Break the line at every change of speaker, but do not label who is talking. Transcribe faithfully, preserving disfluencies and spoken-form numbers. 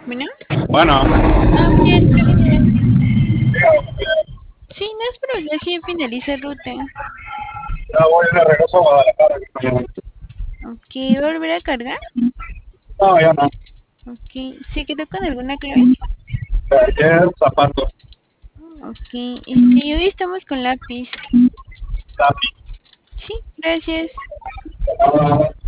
Bueno,
Bueno,
ah, bien, gracias. Sí, no es problema, sí finaliza ruta.
ya voy de regreso a Guadalajara.
Ok, ¿va a volver a cargar?
No, ya no.
Ok, ¿se quedó con alguna clave?
Ayer zapatos,
Ok, este, hoy estamos con lápiz.
lápiz.
Sí, gracias.
Ah,